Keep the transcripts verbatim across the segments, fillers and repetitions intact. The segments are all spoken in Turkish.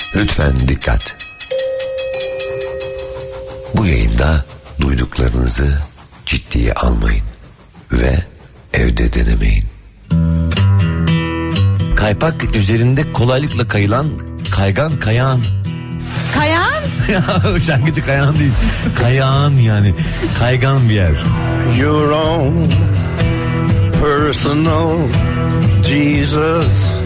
Lütfen dikkat. Bu yayında duyduklarınızı ciddiye almayın ve evde denemeyin. Kaypak üzerinde kolaylıkla kayılan kaygan kayağın. Kayan? Şarkıcı Kayan değil. Kayağın yani. Kaygan bir yer. Your own personal Jesus.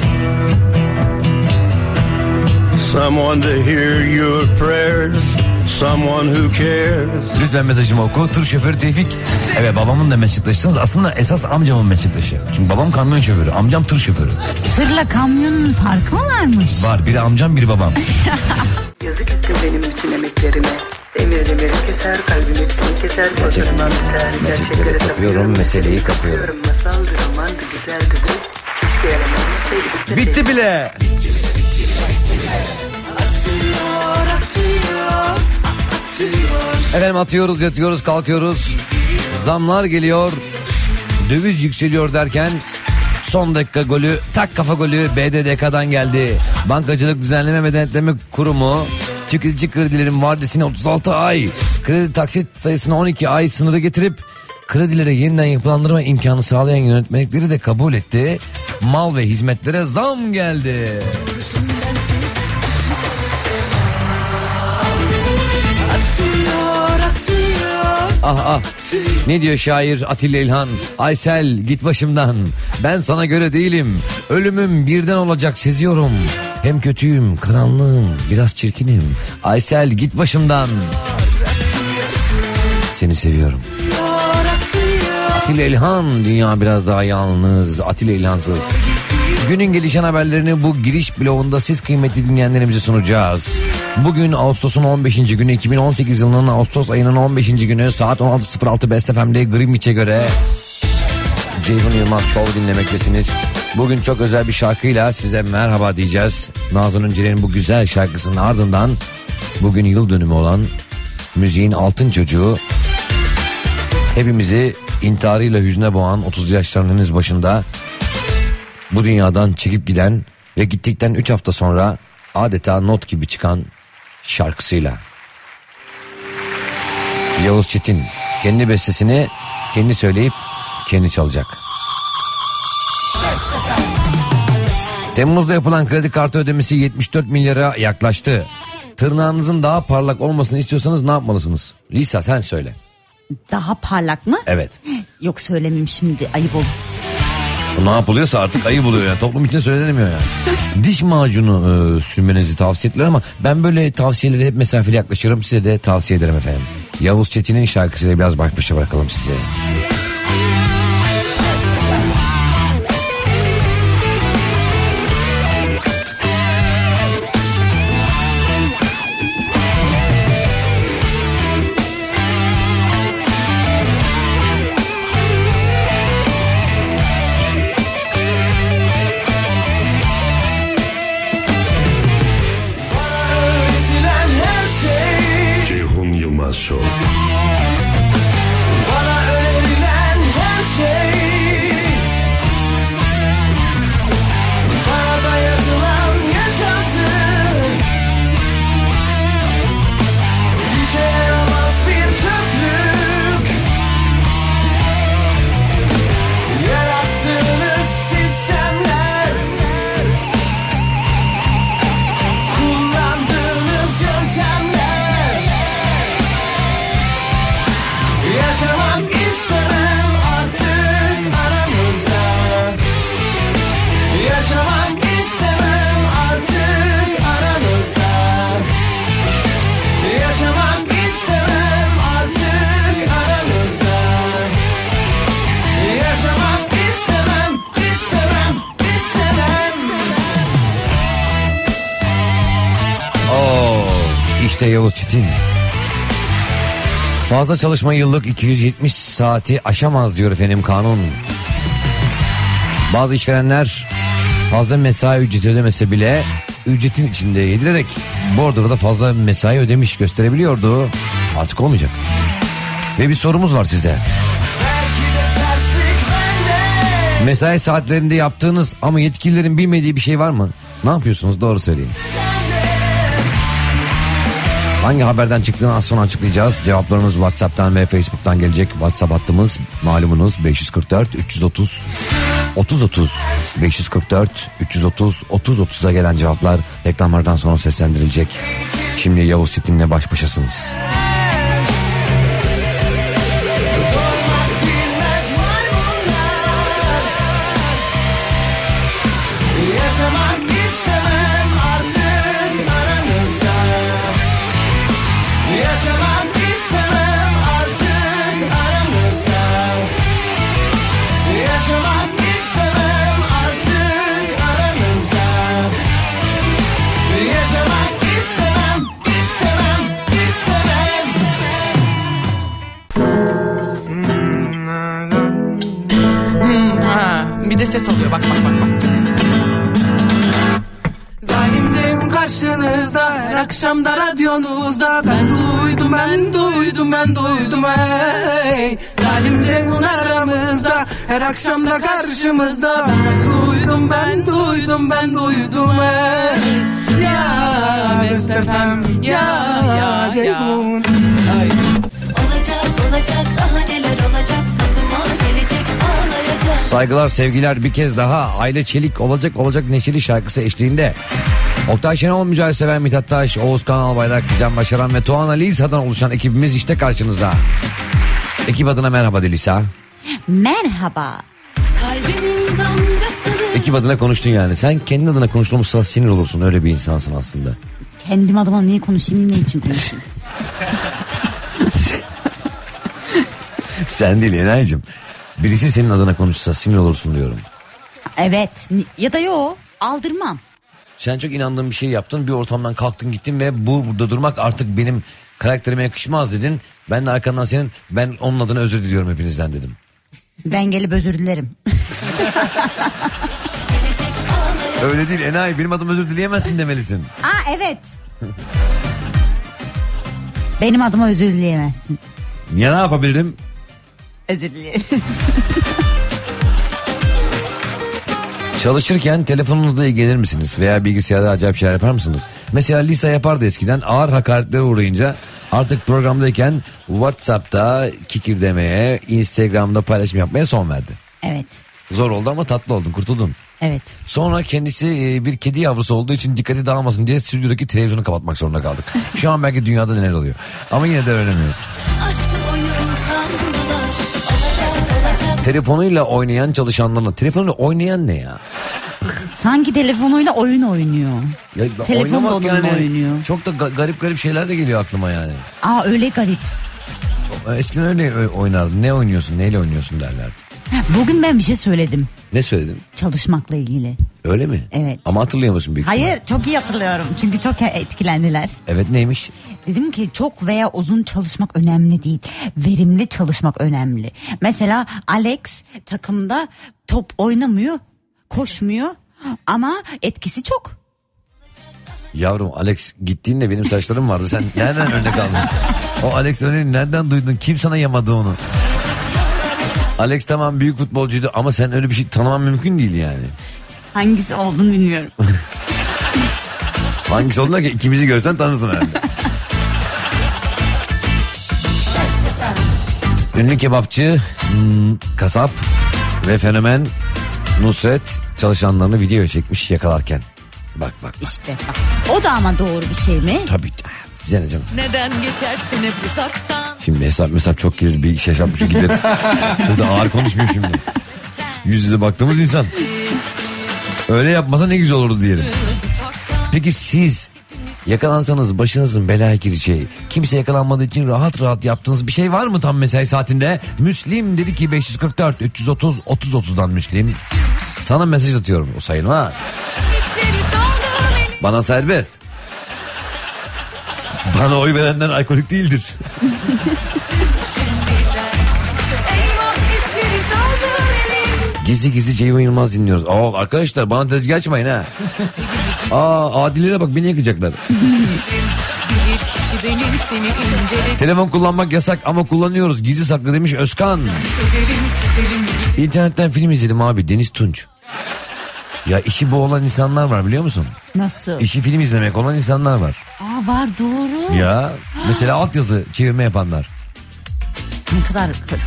Someone to hear your prayers. Someone who cares. Lütfen mesajımı oku. Tır şoförü Tevfik. Evet, babamın da meslektaşısınız. Aslında esas amcamın meslektaşı. Çünkü babam kamyon şoförü. Amcam tır şoförü. Tırla kamyonun farkı mı varmış? Var. Biri amcam, biri babam. Yazık ettim benim bütün emeklerime. Demir demir keser, kalbim hepsini keser. Koşarımdan biter, gerçeklere tapıyorum, meseleyi kapıyorum. Masaldı, romandı, güzeldi bu. Keşke yalan olmasaydı. Bitti bile. Bitti bile, bitti bile, bitti bile. Atıyor, atıyor, atıyor. Efendim, atıyoruz, yatıyoruz, kalkıyoruz. Zamlar geliyor. Döviz yükseliyor derken son dakika golü, tak kafa golü B D D K'dan geldi. Bankacılık Düzenleme ve Denetleme Kurumu tüketici kredilerin vadesine otuz altı ay, kredi taksit sayısına on iki ay sınırı getirip kredilere yeniden yapılandırma imkanı sağlayan yönetmelikleri de kabul etti. Mal ve hizmetlere zam geldi. Ah ah, ne diyor şair Atilla İlhan? Aysel git başımdan, ben sana göre değilim, ölümüm birden olacak seziyorum. Hem kötüyüm, karanlığım, biraz çirkinim. Aysel git başımdan, seni seviyorum. Atilla İlhan, dünya biraz daha yalnız. Atilla İlhansız. Günün gelişen haberlerini bu giriş bloğunda siz kıymetli dinleyenlerimize sunacağız. Bugün Ağustos'un on beşinci günü, iki bin on sekiz yılının Ağustos ayının on beşinci günü, saat on altı sıfır altı Best F M'de Greenwich'e göre Ceyhun Yılmaz Show dinlemektesiniz. Bugün çok özel bir şarkıyla size merhaba diyeceğiz. Nazan Önceler'in bu güzel şarkısının ardından bugün yıl dönümü olan müziğin altın çocuğu, hepimizi intiharıyla hüzne boğan, otuz yaşlarının henüz başında bu dünyadan çekip giden ve gittikten üç hafta sonra adeta not gibi çıkan şarkısıyla. Yavuz Çetin kendi bestesini kendi söyleyip kendi çalacak. Temmuz'da yapılan kredi kartı ödemesi yetmiş dört milyara yaklaştı. Tırnağınızın daha parlak olmasını istiyorsanız ne yapmalısınız? Lisa, sen söyle. Daha parlak mı? Evet. Yok, söylemeyeyim şimdi, ayıp olur. Ne yapılıyorsa artık ayıp oluyor yani. Toplum için söylenemiyor yani. Diş macunu e, sürmenizi tavsiye ettiler ama ben böyle tavsiyeleri hep mesafeli yaklaşırım. Size de tavsiye ederim efendim. Yavuz Çetin'in şarkısıyla biraz baş başa bırakalım size. Show. Bana önerilen her şey, bana dayatılan yaşantı, işe yaramaz bir çöplük, yarattığınız sistemler, kullandığınız yöntemler. Yaşamak istemem artık aranızda. Yaşamak istemem artık aranızda. Yaşamak istemem artık aranızda. Yaşamak istemem, istemem, istemem. Oo, işte Yavuz Çetin. Fazla çalışma yıllık iki yüz yetmiş saati aşamaz diyor efendim kanun. Bazı işverenler fazla mesai ücreti ödemese bile ücretin içinde yedirerek bordroda fazla mesai ödemiş gösterebiliyordu. Artık olmayacak. Ve bir sorumuz var size. Mesai saatlerinde yaptığınız ama yetkililerin bilmediği bir şey var mı? Ne yapıyorsunuz? Doğru söyleyin. Hangi haberden çıktığını az sonra açıklayacağız. Cevaplarınız WhatsApp'tan ve Facebook'tan gelecek. WhatsApp hattımız malumunuz beş yüz kırk dört üç yüz otuz otuz otuz beş yüz kırk dört üç yüz otuz otuz otuza gelen cevaplar reklamlardan sonra seslendirilecek. Şimdi Yavuz Çetin'le baş başasınız. Bir de ses alıyor, bak bak bak bak. Zalimciyim karşınızda, her akşam da radyonuzda. Ben duydum, ben duydum, ben duydum ey. Zalimciyim aramızda, her akşam da karşımızda. Ben duydum, ben duydum, ben duydum ey. Ya Best F M, ya ya Ceyhun. Olacak olacak daha neler olacak, kapıma gelecek ağlayacak. Saygılar, sevgiler bir kez daha Aile Çelik olacak olacak neşeli şarkısı eşliğinde Oktay Şenol, Mücahit Seven, Mithat Taş, Oğuzkan Albayrak, Gizem Başaran ve Tuğan Lisa'dan oluşan ekibimiz işte karşınızda. Ekip adına merhaba de Lisa. Merhaba. Kalbimin damgasını. Ekip adına konuştun yani. Sen kendi adına konuşulmuşsa sinir olursun, öyle bir insansın aslında. Kendim adıma niye konuşayım, ne için konuşayım? Sen değil Enay'cığım. Birisi senin adına konuşsa sinir olursun diyorum. Evet ya da yo, aldırmam. Sen çok inandığın bir şey yaptın, bir ortamdan kalktın gittin ve bu burada durmak artık benim karakterime yakışmaz dedin. Ben de arkandan senin, ben onun adına özür diliyorum hepinizden dedim. Ben gelip özür dilerim. Öyle değil Enay, benim adım özür dileyemezsin demelisin. Aa evet. Benim adıma özür dileyemezsin. Niye, ne yapabilirim? Özür dilerim. Çalışırken telefonunuzla ilgilenir misiniz? Veya bilgisayarda acayip şeyler yapar mısınız? Mesela Lisa yapardı eskiden, ağır hakaretlere uğrayınca artık programdayken WhatsApp'ta kikirdemeye, Instagram'da paylaşım yapmaya son verdi. Evet. Zor oldu ama tatlı oldun, kurtuldun. Evet. Sonra kendisi bir kedi yavrusu olduğu için dikkati dağılmasın diye stüdyodaki televizyonu kapatmak zorunda kaldık. Şu an belki dünyada neler oluyor. Ama yine de öğrenemiyoruz. Aşkı oyun sandılar. Olacak olacak. Telefonuyla oynayan çalışanlarla. Telefonuyla oynayan ne ya? Sanki telefonuyla oyun oynuyor. Ya, Telefon da oynamak onunla oynuyor. Çok da ga- garip garip şeyler de geliyor aklıma yani. Aa öyle garip. Eskiden öyle oynardı. Ne oynuyorsun, neyle oynuyorsun derlerdi. Bugün ben bir şey söyledim. Ne söyledin? Çalışmakla ilgili. Öyle mi? Evet. Ama hatırlayamıyorsun büyük Hayır, ihtimalle. çok iyi hatırlıyorum. Çünkü çok etkilendiler. Evet, neymiş? Dedim ki çok veya uzun çalışmak önemli değil. Verimli çalışmak önemli. Mesela Alex takımda top oynamıyor, koşmuyor ama etkisi çok. Yavrum, Alex gittiğinde benim saçlarım vardı. Sen nereden örnek aldın? O Alex örneğini nereden duydun? Kim sana yamadı onu? Alex tamam büyük futbolcuydu ama sen öyle bir şey tanıman mümkün değil yani. Hangisi olduğunu bilmiyorum. Hangisi olduğunu ki ikimizi görsen tanırsın herhalde. Ünlü kebapçı, hmm, kasap ve fenomen Nusret çalışanlarını video çekmiş yakalarken. Bak bak bak. İşte bak. O da ama doğru bir şey mi? Tabii. Bize ne canım? Neden geçersin hep uzaktan? Şimdi hesap hesap çok girir, bir iş yaşanmışı gideriz. Çok da ağır konuşmuyor şimdi. Yüz yüze baktığımız insan. Öyle yapmasa ne güzel olurdu diyelim. Peki siz yakalansanız başınızın belaya gireceği, kimse yakalanmadığı için rahat rahat yaptığınız bir şey var mı tam mesai saatinde? Müslim dedi ki beş yüz kırk dört üç yüz otuz otuz otuzdan Müslim. Sana mesaj atıyorum, o sayılmaz. Bana serbest. Bana oy verenler alkolik değildir. Gizli gizli Ceyhun Yılmaz dinliyoruz. Aa, arkadaşlar bana tezgah açmayın ha. Aa, adilere bak, beni yakacaklar. Telefon kullanmak yasak ama kullanıyoruz. Gizli saklı demiş Özkan. İnternetten film izledim abi, Deniz Tunç. Ya işi bu olan insanlar var biliyor musun? Nasıl? İşi film izlemek olan insanlar var. Aa var doğru. Ya mesela altyazı çevirme yapanlar. Ne kadar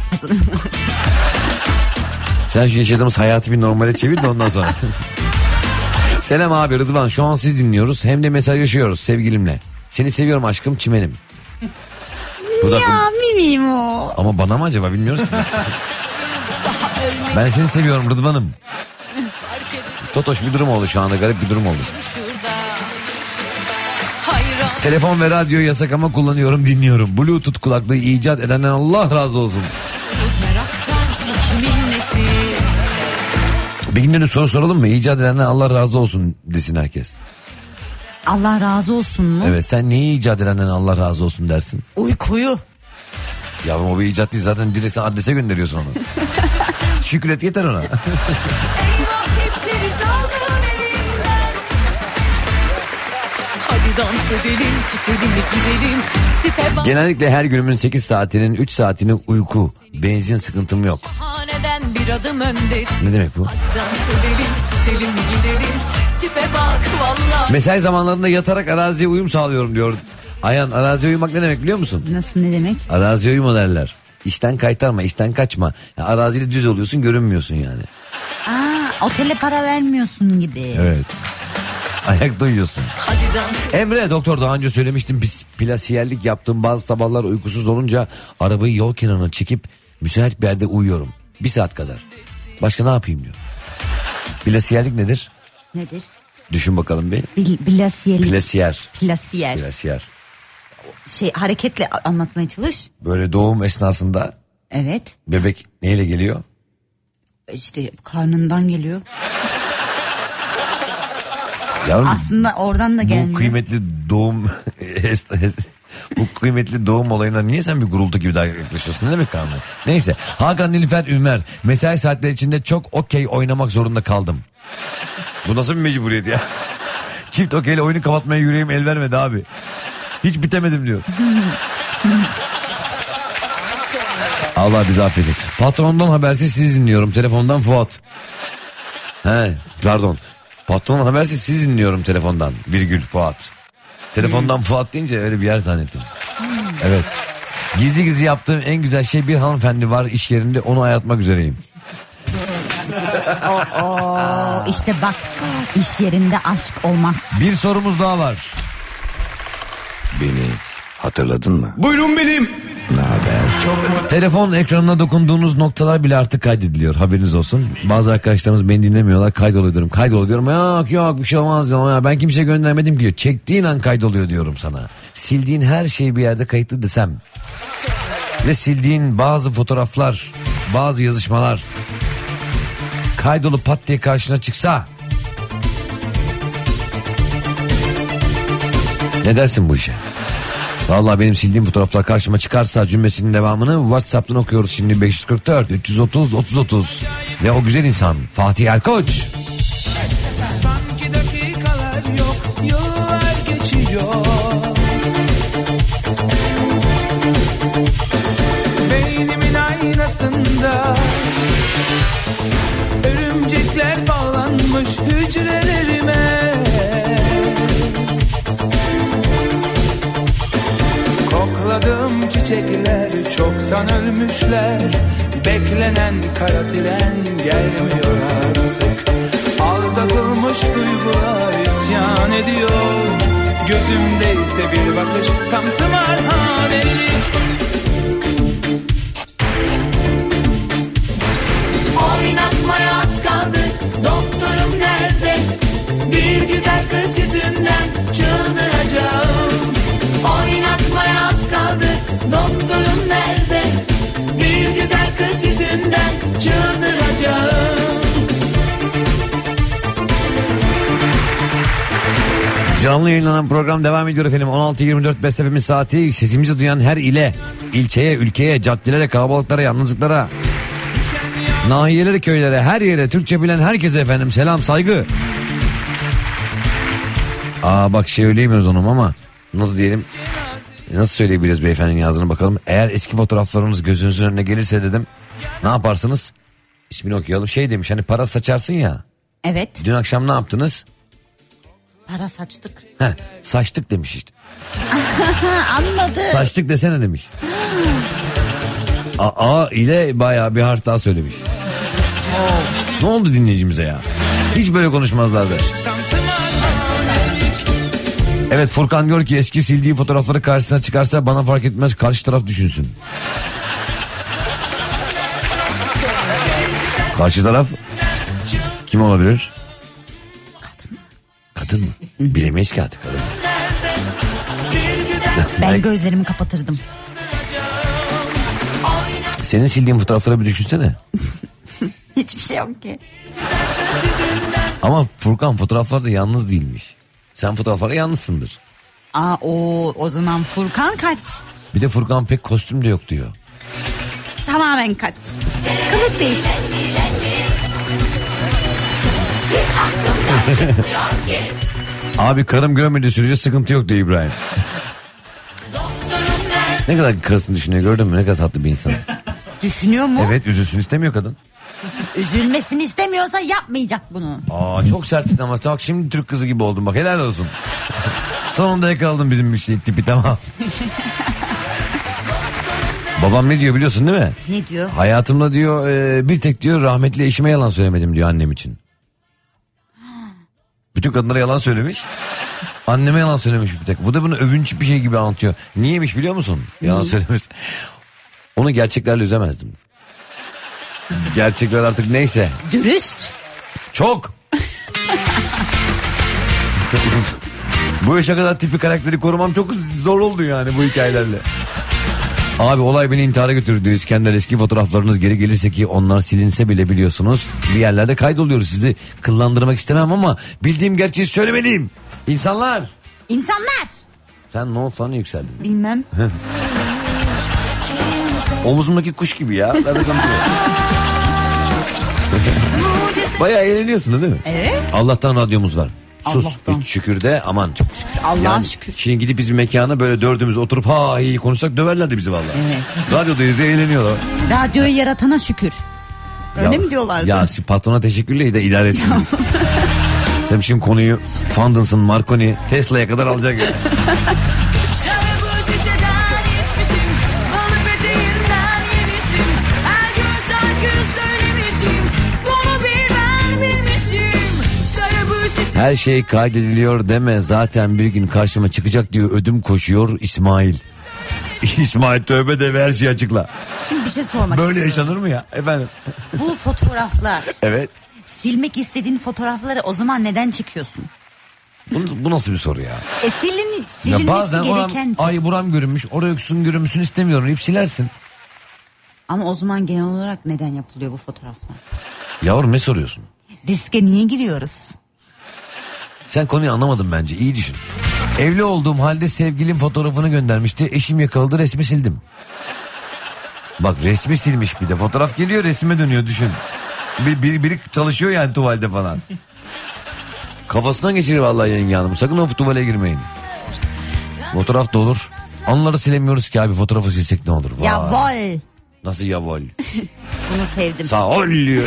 Sen şu yaşadığımız hayatı bir normale çevir de ondan sonra. Selam abi Rıdvan, şu an siz dinliyoruz hem de mesajlaşıyoruz sevgilimle. Seni seviyorum aşkım çimenim. Bu da ya mimiyim o. ama bana mı acaba bilmiyoruz ki. Ben seni seviyorum Rıdvan'ım. Totoş bir durum oldu şu anda, garip bir durum oldu. Telefon ve radyo yasak ama kullanıyorum, dinliyorum. Bluetooth kulaklığı icat edenden Allah razı olsun. Bir gün de soru soralım mı? İcat edenden Allah razı olsun desin herkes. Allah razı olsun mu? Evet, sen neyi icat edenden Allah razı olsun dersin? Uykuyu. Yavrum o bir icat değil, zaten direkt sen adrese gönderiyorsun onu. Şükret yeter ona. Dans edelim, tütelim, gidelim. Tipe Genellikle her günümün sekiz saatinin üç saatini uyku. Benzin sıkıntım yok. Şahaneden bir adım öndesin. Ne demek bu? Hadi dans edelim, tütelim, gidelim. Tipe bak vallahi. Mesai zamanlarında yatarak araziye uyum sağlıyorum diyor. Ayhan, araziye uyumak ne demek biliyor musun? Nasıl, ne demek? Araziye uyuma derler. İşten kaytarma, işten kaçma. Yani arazide düz oluyorsun, görünmüyorsun yani. Aa, otele para vermiyorsun gibi. Evet. Ayakta uyuyorsun. Hadi dans. Emre doktor, daha önce söylemiştim, biz plasiyerlik yaptığım bazı sabahlar uykusuz olunca arabayı yol kenarına çekip müsait bir yerde uyuyorum. Bir saat kadar. Başka ne yapayım diyor. Plasiyerlik nedir? Nedir? Düşün bakalım bir. Bil, bilasiyerlik. Plasiyer. Plasiyer. Plasiyer. Şey, hareketle anlatmaya çalış. Böyle doğum esnasında Evet. bebek neyle geliyor? İşte karnından geliyor. Yavrum, Aslında oradan da gelmiyor. bu kıymetli doğum bu kıymetli doğum olayına niye sen bir gurultu gibi daha yaklaşıyorsun? Ne demek kanun? Neyse, Hakan Nilüfer Ünver, mesai saatleri içinde çok okey oynamak zorunda kaldım. Bu nasıl bir mecburiyet ya? Çift okeyle oyunu kapatmaya yüreğim el vermedi abi. Hiç bitemedim diyor. Allah bizi affedin. Patrondan habersiz siz dinliyorum. Telefondan Fuat. He pardon. Patrondan habersiz siz dinliyorum telefondan. Virgül Fuat. Telefondan Fuat deyince öyle bir yer zannettim. Evet. Gizli gizli yaptığım en güzel şey, bir hanımefendi var iş yerinde, onu ayartmak üzereyim. Oo, işte bak, iş yerinde aşk olmaz. Bir sorumuz daha var. Beni hatırladın mı? Buyurun benim. Ne haber? Telefon ekranına dokunduğunuz noktalar bile artık kaydediliyor, haberiniz olsun. Bazı arkadaşlarımız beni dinlemiyorlar, kaydoluyor diyorum. Kaydoluyor diyorum, yok yok bir şey olmaz ya, ben kimseye göndermedim ki. Çektiğin an kaydoluyor diyorum sana. Sildiğin her şey bir yerde kayıtlı desem. Ve sildiğin bazı fotoğraflar, bazı yazışmalar kaydolup pat diye karşına çıksa, ne dersin bu işe? Vallahi benim sildiğim fotoğraflar karşıma çıkarsa cümlesinin devamını WhatsApp'tan okuyoruz şimdi. Beş kırk dört üç yüz otuz otuz otuz ve o güzel insan Fatih Erkoç. Sanki dakikalar yok, yıllar geçiyor. Beynimin aynasında örümcekler bağlanmış hücrelerime. Kokladığım çiçekler çoktan ölmüşler. Beklenen kara tren gelmiyor artık. Aldatılmış duygular isyan ediyor. Gözümde ise bir bakış tam tımarhaneli. Oynatmaya az kaldı, doktorum nerede? Bir güzel kız yüzünden çıldıracağım. Oynatmaya az kaldı, doktorum nerede? Bir güzel kız yüzünden çıldıracağım. Canlı yayınlanan program devam ediyor efendim. on altı yirmi dört Best F M saati. Sesimizi duyan her ile, ilçeye, ülkeye, caddelere, kalabalıklara, yalnızlıklara, nahiyelere, köylere, her yere, Türkçe bilen herkese efendim selam, saygı. Aa bak şey söyleyemiyoruz onu ama nasıl diyelim, nasıl söyleyebiliriz beyefendinin yazdığını bakalım. Eğer eski fotoğraflarımız gözünüzün önüne gelirse dedim, ne yaparsınız? İsmini okuyalım. Şey demiş, hani para saçarsın ya, Evet. Dün akşam ne yaptınız? Para saçtık. Heh, saçtık demiş işte. Anladı. Saçtık desene demiş. A, A ile bayağı bir harf daha söylemiş. Ne oldu dinleyicimize ya? Hiç böyle konuşmazlardı. Evet, Furkan diyor ki eski sildiği fotoğrafları karşısına çıkarsa bana fark etmez, karşı taraf düşünsün. Karşı taraf kim olabilir? Kadın mı? Kadın mı? Bilemeyiz ki artık kadın. Ben gözlerimi kapatırdım. Senin sildiğin fotoğrafları bir düşünsene. Hiçbir şey yok ki. Ama Furkan fotoğraflarda yalnız değilmiş. Sen fotoğraflarda yalnızsındır. Aa, o, o zaman Furkan kaç? Bir de Furkan pek kostüm de yok diyor. Tamamen kaç. Kılık değişti. Abi karım görmediği sürece sıkıntı yok diyor İbrahim. Ne kadar karısını düşünüyor, gördün mü? Ne kadar tatlı bir insan. Düşünüyor mu? Evet, üzülsün istemiyor kadın. Üzülmesini istemiyorsa yapmayacak bunu. Aa, çok serttin ama bak şimdi Türk kızı gibi oldun, bak helal olsun. Sonunda yakaladın bizim bir şey tipi, tamam. Babam ne diyor biliyorsun değil mi? Ne diyor? Hayatımda diyor e, bir tek diyor rahmetli eşime yalan söylemedim diyor annem için. Bütün kadınlara yalan söylemiş. Anneme yalan söylemiş bir tek. Bu da bunu övünç bir şey gibi anlatıyor. Niyeymiş biliyor musun? Yalan söylemiş. Onu gerçeklerle üzemezdim. Gerçekler artık neyse. Dürüst. Çok. Bu yaşa kadar tipi karakteri korumam çok zor oldu yani bu hikayelerle. Abi olay beni intihara götürdü İskender, eski fotoğraflarınız geri gelirse ki onlar silinse bile biliyorsunuz bir yerlerde kaydoluyoruz, sizi kıllandırmak istemem ama bildiğim gerçeği söylemeliyim. İnsanlar. İnsanlar. Sen ne oldu, sana yükseldin? Bilmem. Omuzumdaki kuş gibi ya. Bayağı eğleniyorsun değil mi? Evet. Allah'tan radyomuz var. Sus, Allah'tan. hiç şükür de aman. Çok şükür. Allah'a yani, şükür. Şimdi gidip biz bir mekana böyle dördümüz oturup ha iyi konuşsak döverlerdi bizi vallahi. Evet. Radyodayız, eğleniyorlar. Radyoyu yaratana şükür. Öyle Ya, mi diyorlardı? Ya patrona teşekkürle de idare etsin. Sen şimdi konuyu Fandins'ın, Marconi, Tesla'ya kadar alacak ya. Şarabı şişeden içmişim, balık peteğinden yemişim, her gün şarkı söylemişim, bunu bir ben bilmişim. Şarabı şişeden... Her şey kaydediliyor deme, zaten bir gün karşıma çıkacak diyor, ödüm koşuyor İsmail. İsmail tövbe de her şeyi açıkla. Şimdi bir şey sormak Böyle istiyorum. yaşanır mı ya efendim? Bu fotoğraflar. Evet. Silmek istediğin fotoğrafları o zaman neden çekiyorsun? Bu, bu nasıl bir soru ya? E silin, Ya silinmesi bazen oram, gereken... ay buram görünmüş, oraya öksün görünmüşsün istemiyorum deyip silersin. Ama o zaman genel olarak neden yapılıyor bu fotoğraflar? Yavrum ne soruyorsun? Riske niye giriyoruz? Sen konuyu anlamadın bence, iyi düşün. Evli olduğum halde sevgilim fotoğrafını göndermişti. Eşim yakaladı, resmi sildim. Bak resmi silmiş, bir de fotoğraf geliyor resme dönüyor, düşün. Bir, bir, biri çalışıyor yani tuvalde falan. Kafasından geçirir vallahi yenge hanım. Sakın o tuvale girmeyin. Fotoğraf da olur. Anıları silemiyoruz ki abi, fotoğrafı silsek ne olur? Vay. Ya vol. Nasıl ya vol? Bunu sevdim. Sağ ol diyor.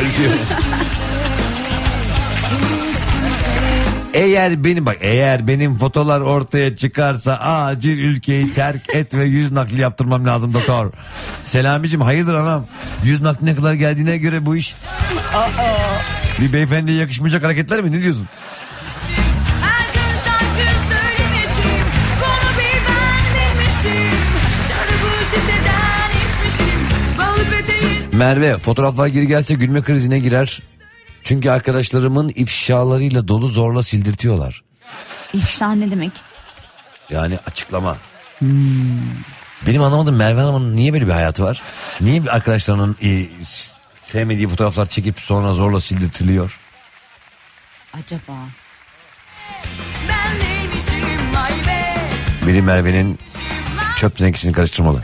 Eğer benim bak eğer benim fotolar ortaya çıkarsa acil ülkeyi terk et ve yüz nakli yaptırmam lazım doktor. Selamicim hayırdır anam? Yüz nakli ne kadar geldiğine göre bu iş. Aa, bir beyefendiye yakışmayacak hareketler mi, ne diyorsun? Her gün şarkı söylemişim, bunu bir ben bilmişim. Şarabı şişeden içmişim, balık peteğinden... Merve, fotoğraflar geri gelse gülme krizine girer. Çünkü arkadaşlarımın ifşalarıyla dolu, zorla sildirtiyorlar. İfşa ne demek? Yani açıklama. Hmm. Benim anlamadığım, Merve Hanım'ın niye böyle bir hayatı var? Niye bir arkadaşlarının e, sevmediği fotoğraflar çekip sonra zorla sildirtiliyor? Acaba? Ben neymişim vay be. Biri Merve'nin çöp tenekesini karıştırmalı.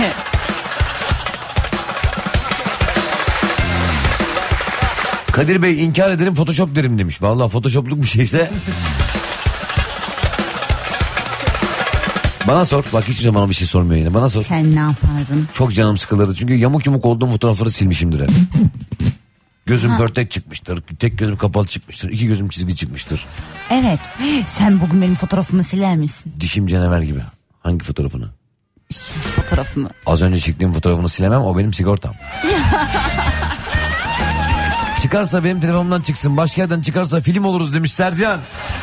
Kadir Bey, inkar ederim, Photoshop derim demiş. Vallahi Photoshopluk bir şeyse bana sor. Bak hiçbir zaman bir şey sormuyor yine. Bana sor. Sen ne yapardın? Çok canım sıkılırdı. Çünkü yamuk yumuk olduğum fotoğrafları silmişimdir hep. Gözüm Ha. pörtek çıkmıştır. Tek gözüm kapalı çıkmıştır. İki gözüm çizgi çıkmıştır. Evet. Sen bugün benim fotoğrafımı siler misin? Dişim canavar gibi. Hangi fotoğrafını? Şiş fotoğrafımı. Az önce çektiğim fotoğrafını silemem, o benim sigortam. Çıkarsa benim telefonumdan çıksın, başka yerden çıkarsa film oluruz demiş Sercan.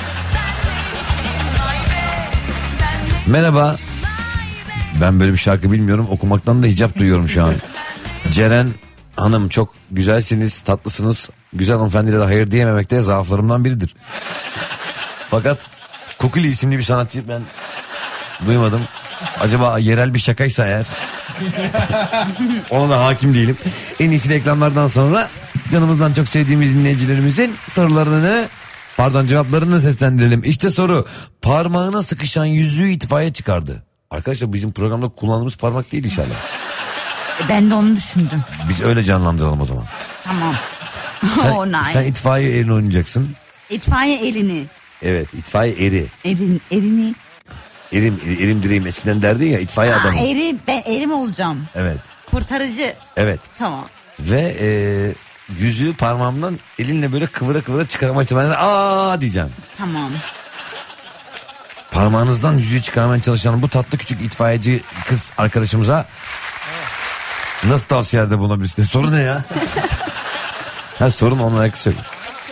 Merhaba. Ben böyle bir şarkı bilmiyorum, okumaktan da hicap duyuyorum şu an. Ceren Hanım, çok güzelsiniz, tatlısınız. Güzel hanımefendilere hayır diyememek de zaaflarımdan biridir. Fakat Kukuli isimli bir sanatçı ben duymadım. Acaba yerel bir şakaysa eğer. Ona da hakim değilim. En iyisi reklamlardan sonra canımızdan çok sevdiğimiz dinleyicilerimizin sorularını, pardon cevaplarını seslendirelim. İşte soru: parmağına sıkışan yüzüğü itfaiye çıkardı. Arkadaşlar bizim programda kullandığımız parmak değil inşallah. Ben de onu düşündüm. Biz öyle canlandıralım o zaman. Tamam. Sen, Oh, nice. sen itfaiye erini oynayacaksın. İtfaiye elini. Evet, itfaiye eri. Erin, erini. Erim, erim direğim eskiden derdi ya, itfaiye Ha, adamı. eri, ben erim olacağım. Evet, Kurtarıcı. evet. Tamam. Ve e, yüzüğü parmağımdan elinle böyle kıvıra kıvıra çıkarmaya çalışıyorum. Aa diyeceğim. Tamam. Parmağınızdan yüzüğü çıkarmaya çalışan bu tatlı küçük itfaiyeci kız arkadaşımıza nasıl tavsiyelerde bulunabilirsiniz? Soru ne ya? Ha, sorun onunla alakası yok.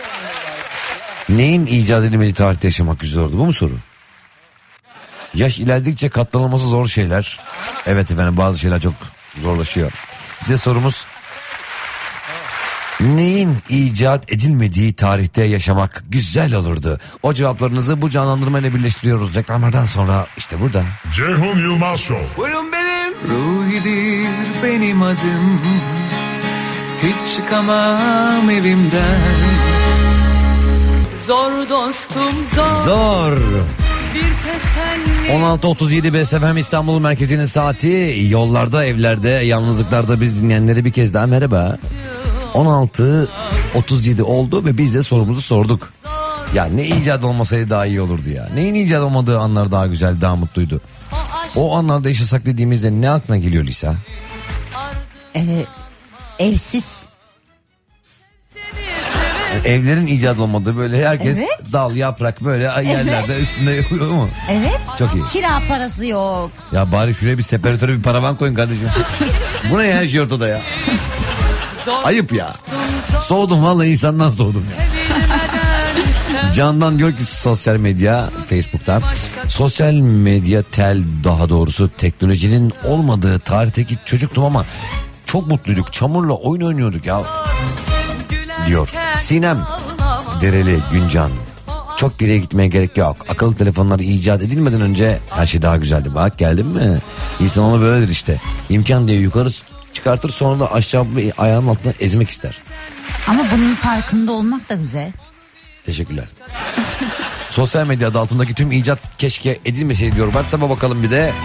Neyin icat edilmediği tarihte yaşamak güzel oldu? Bu mu soru? Yaş ilerledikçe katlanılması zor şeyler. Evet efendim, bazı şeyler çok zorlaşıyor. Size sorumuz: neyin icat edilmediği tarihte yaşamak güzel olurdu? O cevaplarınızı bu canlandırmayla birleştiriyoruz. Reklamlardan sonra işte burada. Ceyhun Yılmaz Show. Buyurun benim. Ruhidir benim adım. Hiç çıkamam evimden. Zor dostum zor. Zor. Bir teselli. on altı otuz yedi B S F M İstanbul merkezinin saati. Yollarda, evlerde, yalnızlıklarda biz dinleyenlere bir kez daha merhaba. on altı otuz yedi oldu ve biz de sorumuzu sorduk. Ya ne icat olmasaydı daha iyi olurdu ya. Neyin icat olmadığı anlar daha güzel, daha mutluydu. O anlarda yaşasak dediğimizde ne aklına geliyor Lisa? Ee, evsiz. Evlerin icat olmadığı, böyle herkes Evet. dal yaprak böyle yerlerde üstünde yapıyor mu? Evet. Çok iyi. Kira parası yok. Ya bari şuraya bir separatöre bir paravan koyun kardeşim. Bu ne ya, her şey ortada ya. Ayıp ya. Soğudum vallahi, insandan soğudum ya. Candan diyor ki sosyal medya, Facebook'ta sosyal medya tel, daha doğrusu teknolojinin olmadığı tarihteki çocuktum ama çok mutluyduk, çamurla oyun oynuyorduk ya diyor. Sinem Dereli Güncan. Çok geriye gitmeye gerek yok. Akıllı telefonlar icat edilmeden önce her şey daha güzeldi. Bak geldin mi? İnsanoğlu böyledir işte. İmkan diye yukarı çıkartır, sonra da aşağı ayağının altına ezmek ister. Ama bunun farkında olmak da güzel. Teşekkürler. Sosyal medya adı altındaki tüm icat keşke edilmeseydi diyor. WhatsApp'a bakalım bir de.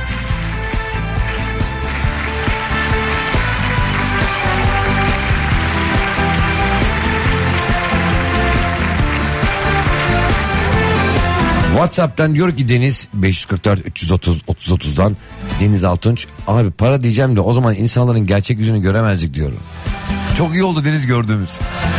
WhatsApp'tan diyor ki Deniz, beş yüz kırk dört üç yüz otuz otuz otuzdan Deniz Altunç, abi para diyeceğim de o zaman insanların gerçek yüzünü göremezdik diyor. Çok iyi oldu Deniz gördüğümüz.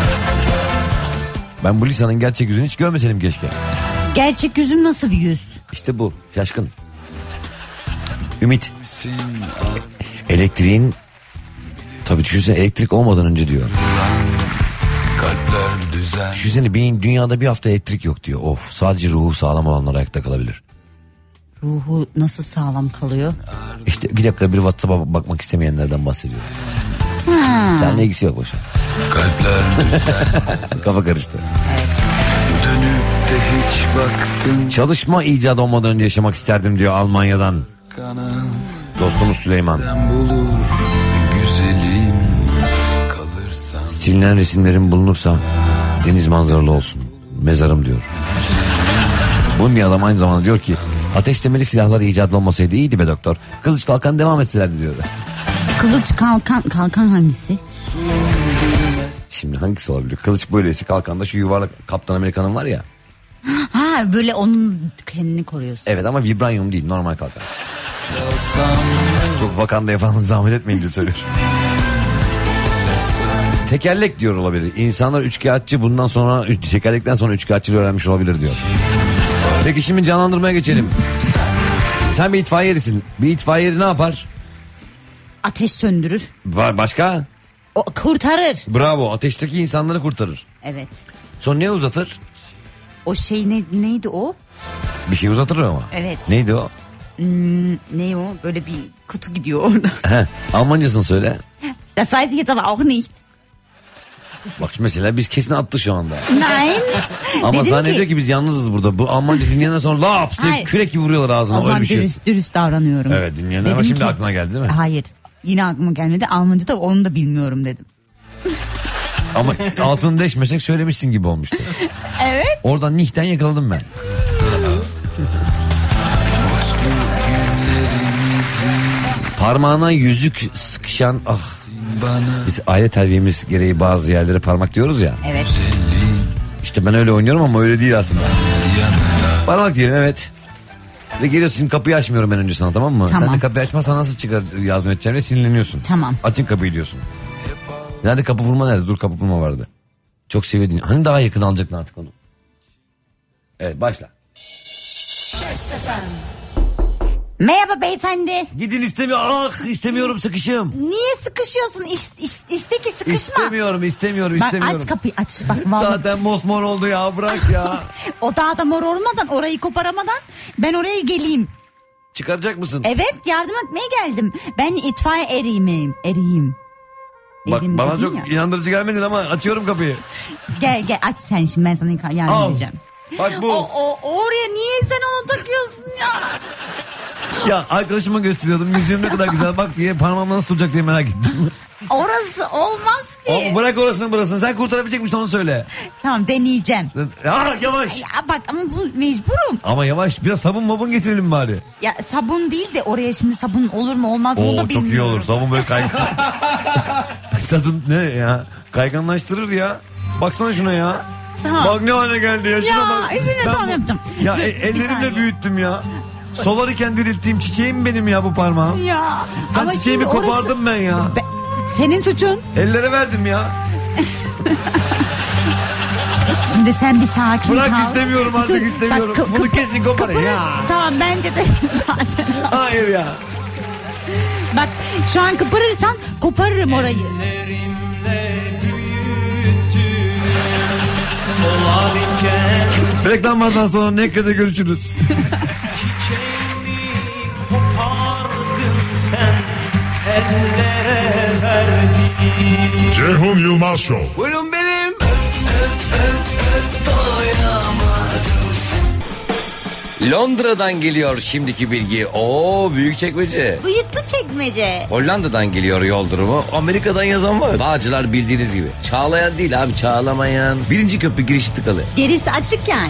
Ben bu Lisa'nın gerçek yüzünü hiç görmeseydim keşke. Gerçek yüzüm nasıl bir yüz? İşte bu, şaşkın. Ümit. Elektriğin, tabii düşünsene, elektrik olmadan önce diyor. Kalpler düzen. Düşünsene, bir, dünyada bir hafta elektrik yok diyor. Of, sadece ruhu sağlam olanlar ayakta kalabilir. Ruhu nasıl sağlam kalıyor? İşte bir dakika bir WhatsApp'a bakmak istemeyenlerden bahsediyorum. Seninle ilgisi yok boşver. Kalpler düzen. Kafa karıştı. Dönüp de hiç baktın. Çalışma icat olmadan önce yaşamak isterdim diyor Almanya'dan Kana dostumuz Süleyman. ben bulur güzelim. Kalırsan Silinen resimlerim bulunursa deniz manzaralı olsun mezarım diyor. Bunun bir adam aynı zamanda diyor ki ateşlemeli silahlar icat olmasaydı iyiydi be doktor. Kılıç kalkan devam etselerdi diyor. Kılıç kalkan, kalkan hangisi? Şimdi hangisi olabilir? Kılıç böylesi, kalkan da şu yuvarlak Kaptan Amerika'nın var ya. Ha, böyle onun kendini koruyorsun. Evet ama vibranyum değil, normal kalkan. Çok Wakanda'ya falan zahmet etmeyin diye söylüyor. Tekerlek diyor olabilir. İnsanlar üçkağıtçı, bundan sonra üç, tekerlekten sonra üçkağıtçılığı öğrenmiş olabilir diyor. Peki şimdi canlandırmaya geçelim. Sen bir itfaiyelisin. Bir itfaiyeli ne yapar? Ateş söndürür. Var başka? O kurtarır. Bravo, ateşteki insanları kurtarır. Evet. Sonra ne uzatır? O şey ne, neydi o? Bir şey uzatır ama. Evet. Neydi o? Hmm, ne o? Böyle bir kutu gidiyor orada. He, Almancasını söyle. Das weiß ich jetzt aber auch nicht. Bak mesela biz kesin attık şu anda. Nein. Ama Dedim zannediyor ki... ki biz yalnızız burada. Bu Almanca dinleyenden sonra laps diye Hayır. kürek gibi vuruyorlar ağzına. O zaman Öyle bir şey. dürüst, dürüst davranıyorum. Evet, dinleyenler ama Dedim şimdi ki- aklına geldi değil mi? Hayır. Yine aklıma gelmedi. Almanca da onu da bilmiyorum dedim. Ama altını deşmesek söylemişsin gibi olmuştu. Evet. Oradan nihten yakaladım ben. Parmağına yüzük sıkışan, ah. Biz aile terbiyemiz gereği bazı yerlere parmak diyoruz ya. Evet. İşte ben öyle oynuyorum ama öyle değil aslında. Parmak diyelim, evet. Ve geliyorsun, şimdi kapıyı açmıyorum ben önce sana, tamam mı? Tamam. Sen de kapıyı açmazsan nasıl çıkar yardım edeceğim diye sinirleniyorsun. Tamam. Açın kapıyı diyorsun. Nerede kapı vurma nerede? Dur, kapı vurma vardı. Çok seviyordun. Hani daha yakın alacaktın artık onu. Evet, başla. Merhaba beyefendi. Gidin, istemiyorum. Ah, istemiyorum, sıkışım. Niye sıkışıyorsun? İş, iş, iste ki sıkışma. İstemiyorum, istemiyorum, Bak istemiyorum. aç kapıyı aç. Bak vallahi. Zaten mosmor oldu ya, bırak ya. O daha da mor olmadan, orayı koparamadan ben oraya geleyim. Çıkaracak mısın? Evet, yardım etmeye geldim. Ben itfaiye eriyim. Eriyim. Bak Erim bana dedin çok ya. inandırıcı gelmedin ama açıyorum kapıyı. Gel gel aç sen şimdi, ben sana yardım Al. edeceğim. Bak bu. O, o, oraya niye sen onu takıyorsun ya? Ya arkadaşıma gösteriyordum, yüzüğüm ne kadar güzel bak diye, parmağımla nasıl duracak diye merak ettim. Orası olmaz ki. O, bırak orasını burasını, sen kurtarabilecek misin onu söyle. Tamam, deneyeceğim. Ya yavaş. Ya bak ama bu mecburum. Ama yavaş, biraz sabun mabun getirelim bari. Ya sabun değil de oraya şimdi sabun olur mu olmaz mı o da Oo, çok iyi bilmiyorum. olur, sabun böyle kaygan. Tadın ne ya, kayganlaştırır ya. Baksana şuna ya. Tamam. Bak ne hale geldi ya, şuna Ya, bak. izine Ben tamam bu- yapacağım. Ya Dur, e- bir ellerimle saniye. büyüttüm ya. Solarken dirilttiğim çiçeğim benim ya bu parmağım. Ya. Sen ama çiçeğimi şimdi orası- kopardım ben ya. Be- senin suçun. Ellere verdim ya. Şimdi sen bir sakin Bırak, kal. istemiyorum artık, istemiyorum. kı- Bunu kıpır- kesin koparın kıpır- ya. Tamam, bence de zaten. Hayır ya. Bak şu an kıpırırsan koparırım orayı. Reklamlardan sonra Nekre'de görüşürüz. Ceyhun Yılmaz Show. Buyurun benim. Londra'dan geliyor şimdiki bilgi. Oo, Büyükçekmece. Bıyıklı çekmece. Hollanda'dan geliyor yol durumu. Amerika'dan yazan var. Bağcılar bildiğiniz gibi. Çağlayan değil abi, çağlamayan. Birinci köprü girişi tıkalı. Gerisi açık yani.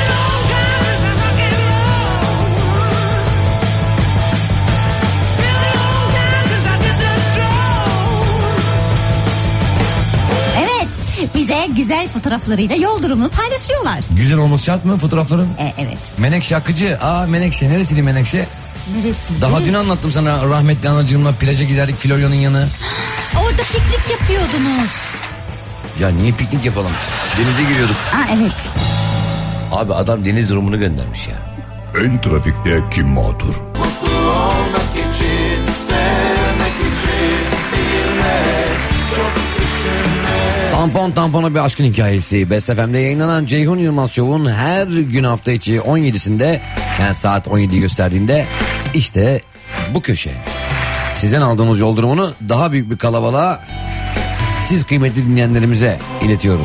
Evet, bize güzel fotoğraflarıyla yol durumunu paylaşıyorlar. Güzel olması şart mı fotoğrafların? E, evet. Menekşe Akıcı. Aa, Menekşe. Neresiydi Menekşe? Neresi? Daha dün anlattım sana, rahmetli anacığımla plaja giderdik, Florya'nın yanı. Orada piknik yapıyordunuz. Ya niye piknik yapalım? Denize giriyorduk. Aa, evet. Abi adam deniz durumunu göndermiş ya. En trafikte kim mağdur? Tampon tampona bir aşkın hikayesi. Best F M'de yayınlanan Ceyhun Yılmaz Show'un her gün hafta içi on yedisinde, yani saat on yediyi gösterdiğinde, işte bu köşe. Sizden aldığımız yol durumunu daha büyük bir kalabalığa, siz kıymetli dinleyenlerimize iletiyoruz.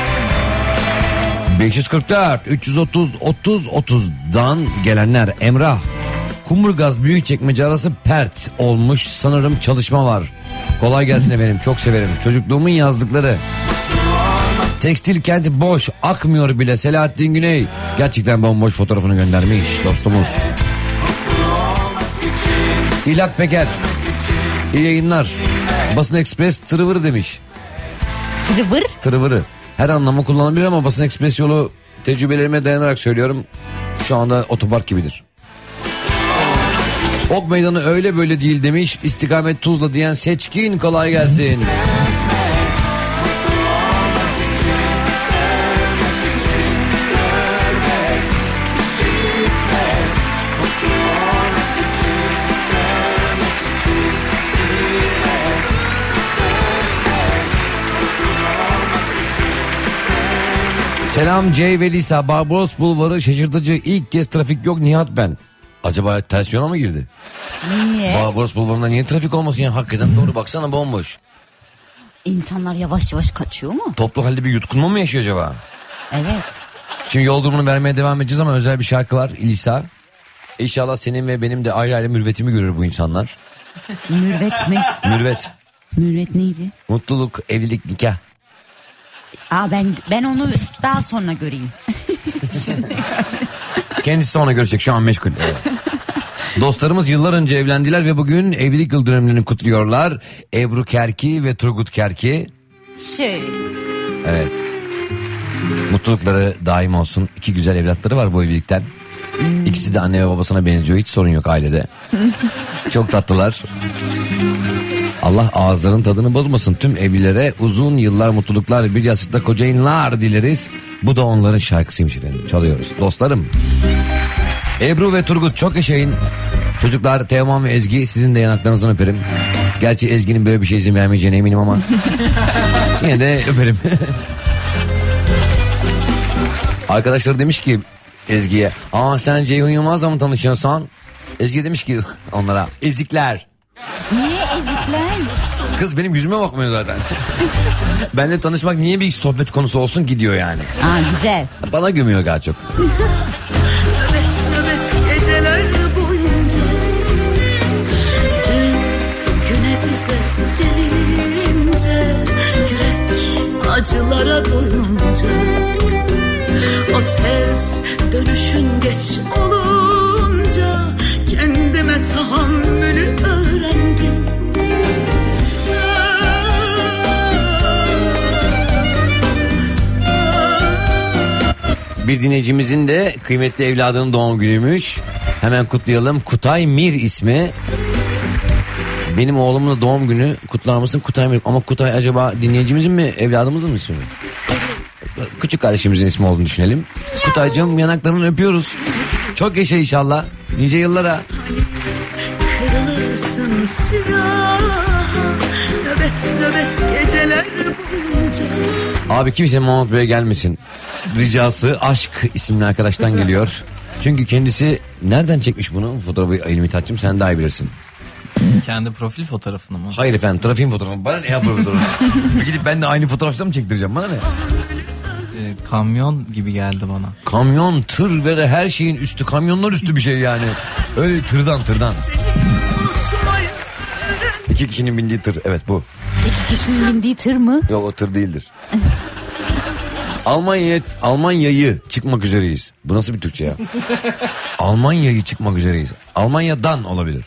beş yüz kırk dört üç yüz otuz otuz otuzdan gelenler: Emrah, Kumburgaz Büyükçekmece arası pert olmuş, sanırım çalışma var. Kolay gelsin efendim, çok severim. Çocukluğumun yazdıkları. Tekstil kenti boş, akmıyor bile. Selahattin Güney gerçekten bomboş fotoğrafını göndermiş dostumuz. İlak Peker, iyi yayınlar. Basın Ekspres tırıvırı demiş. Tırıvır. Tırıvırı her anlamı kullanılabilir ama Basın Ekspres yolu tecrübelerime dayanarak söylüyorum, şu anda otopark gibidir. Ok meydanı öyle böyle değil demiş. İstikamet Tuzla diyen Seçkin, kolay gelsin. Selam Jay ve Lisa. Barbaros Bulvarı şaşırtıcı. İlk kez trafik yok, Nihat ben. Acaba ters yola mı girdi? Niye? Barbaros Bulvarı'nda niye trafik olmasın ya? Hakikaten doğru, baksana bomboş. İnsanlar yavaş yavaş kaçıyor mu? Toplu halde bir yutkunma mı yaşıyor acaba? Evet. Şimdi yol durumunu vermeye devam edeceğiz ama özel bir şarkı var Lisa. İnşallah senin ve benim de ayrı ayrı mürvetimi görür bu insanlar. Mürvet mi? Mürvet. Mürvet neydi? Mutluluk, evlilik, nikah. Aa ben ben onu daha sonra göreyim. Kendisi ona görecek, şu an meşgul. Evet. Dostlarımız yıllar önce evlendiler ve bugün evlilik yıl dönümlerini kutluyorlar. Ebru Kerki ve Turgut Kerki. Şey. Evet. Mutlulukları daim olsun. İki güzel evlatları var bu evlilikten. Hmm. İkisi de anne ve babasına benziyor. Hiç sorun yok ailede. Çok tatlılar. Allah ağızlarının tadını bozmasın. Tüm evlilere uzun yıllar mutluluklar, bir yastıkta koca yıllar dileriz. Bu da onların şarkısıymış efendim. Çalıyoruz. Dostlarım. Ebru ve Turgut çok yaşayın. Çocuklar Teoman ve Ezgi, sizin de yanaklarınızdan öperim. Gerçi Ezgi'nin böyle bir şey izin vermeyeceğine eminim ama yine de öperim. Arkadaşları demiş ki Ezgi'ye, aa sen Ceyhun Yılmaz'la mı tanışıyorsun? Ezgi demiş ki onlara, ezikler. Niye ezikler? Kız benim yüzüme bakmıyor zaten. Benle tanışmak niye bir sohbet konusu olsun ki diyor yani. Aa güzel. Bana gömüyor daha çok. Nöbet nöbet geceler boyunca dün güne dize gelince yürek acılara doyunca o tez dönüşün geç olunca kendime tahammülü öğrendim. Bir dinleyicimizin de kıymetli evladının doğum günüymüş. Hemen kutlayalım. Kutay Mir ismi. Benim oğlumun da doğum günü, kutlar mısın Kutay Mir? Ama Kutay acaba dinleyicimizin mi, evladımızın mı ismi? Küçük kardeşimizin ismi olduğunu düşünelim. Kutaycığım, yanaklarını öpüyoruz. Çok yaşa inşallah. Nice yıllara. Kırılırsın sigaha, nöbet nöbet geceler boyunca. Abi kimse Mahmut Bey'e gelmesin. Ricası Aşk isimli arkadaştan geliyor. Çünkü kendisi nereden çekmiş bunu? Fotoğrafı Ali Mithat'cığım, sen daha iyi bilirsin. Kendi profil fotoğrafını mı? Hayır efendim, trafiğin fotoğrafı. Bana ne ya fotoğrafı? Gidip ben de aynı fotoğrafta mı çektireceğim, bana ne? Ee, kamyon gibi geldi bana. Kamyon, tır ve de her şeyin üstü, kamyonlar üstü bir şey yani. Öyle tırdan tırdan. İki kişinin bindiği tır, evet bu. İki kişinin bindiği tır mı? Yok, o tır değildir. Almanya'ya, Almanya'yı çıkmak üzereyiz. Bu nasıl bir Türkçe ya? Almanya'yı çıkmak üzereyiz. Almanya'dan olabilir.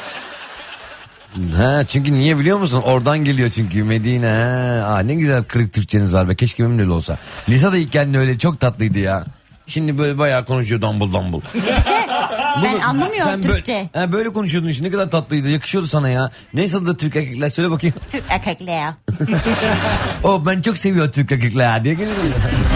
Ha, çünkü niye biliyor musun? Oradan geliyor çünkü Medine. Ha. Aa, ne güzel kırık Türkçeniz var be. Keşke benim de öyle olsa. Lisa da ilk kendine öyle çok tatlıydı ya. Şimdi böyle bayağı konuşuyor dambul dambul. Ben anlamıyorum Türkçe. Böyle, he, böyle konuşuyordun işte, ne kadar tatlıydı, yakışıyordu sana ya. Neyse da Türk erkekler, söyle bakayım. Türk erkekler. O ben çok seviyorum Türk erkekler diye geliyor.